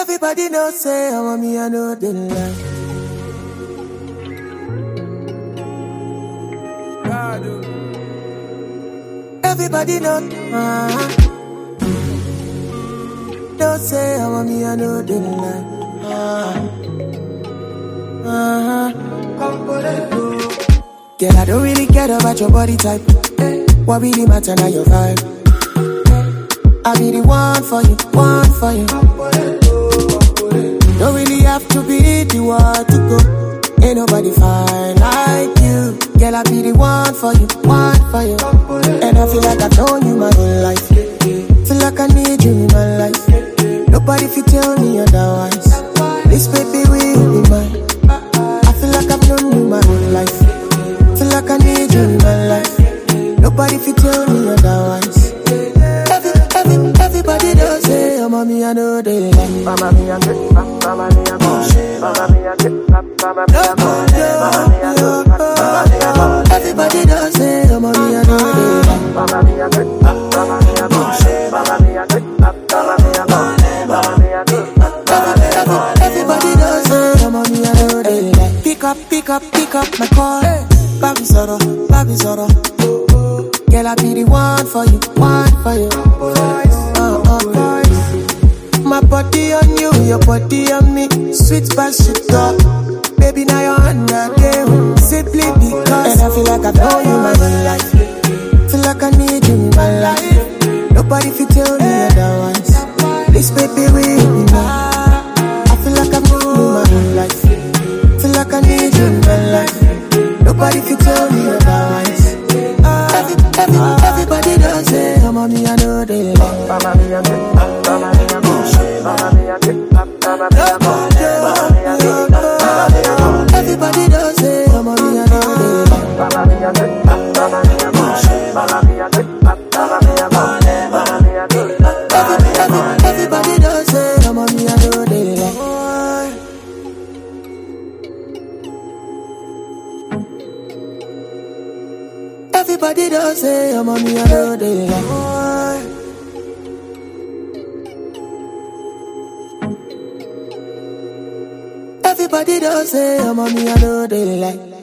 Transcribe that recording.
Everybody know say I want me, I know they lie. Everybody know, don't say I want me, I know they lie. Girl, I don't really care about your body type. What really matter now your vibe. I be the one for you, one for you. Don't really have to be the one to go. Ain't nobody fine like you. Girl, I be the one for you, one for you. And I feel like I've known you my whole life. Feel like I need you in my life. Nobody fit tell me otherwise. This baby will be mine. I feel like I've known you my whole life. Feel like I need you in my life. Nobody fit tell me otherwise. Everybody does say, oh mommy, I know they like. Mama me a good, mama me a good, mama me a good, mama me a good, mama me a good. Everybody does say, oh mommy, I know they like. Mama me a good, mama me a good, mama me a good, mama me a good, mama me a good, mama me a good. Everybody does say, oh mommy, I know they like. Pick up my call. Baby Zoro. Girl, I be the one for you, one for you. My body on you, your body on me. Sweet shit up. Baby, now you're on the game. Simply because. And I feel like I've known you my whole life. Feel like I need you in my life. Nobody fit tell me otherwise. This baby will be mine. I feel like I've known you my whole life. Feel like I need you in my life. Nobody fit tell me otherwise. Everybody does say, oh mommy, I know they like. Mama me a good, mama me a good, mama me a good, mama me a good, mama me a good, mama me a good. Everybody does say, oh mommy, I know they like. Mama me a good, mama me a good, mama me a good, mama me a good, mama me a good. Everybody does say, oh mommy, I know they like. Everybody does say, oh mommy, I know they like. Everybody does say, oh mommy, I know they like.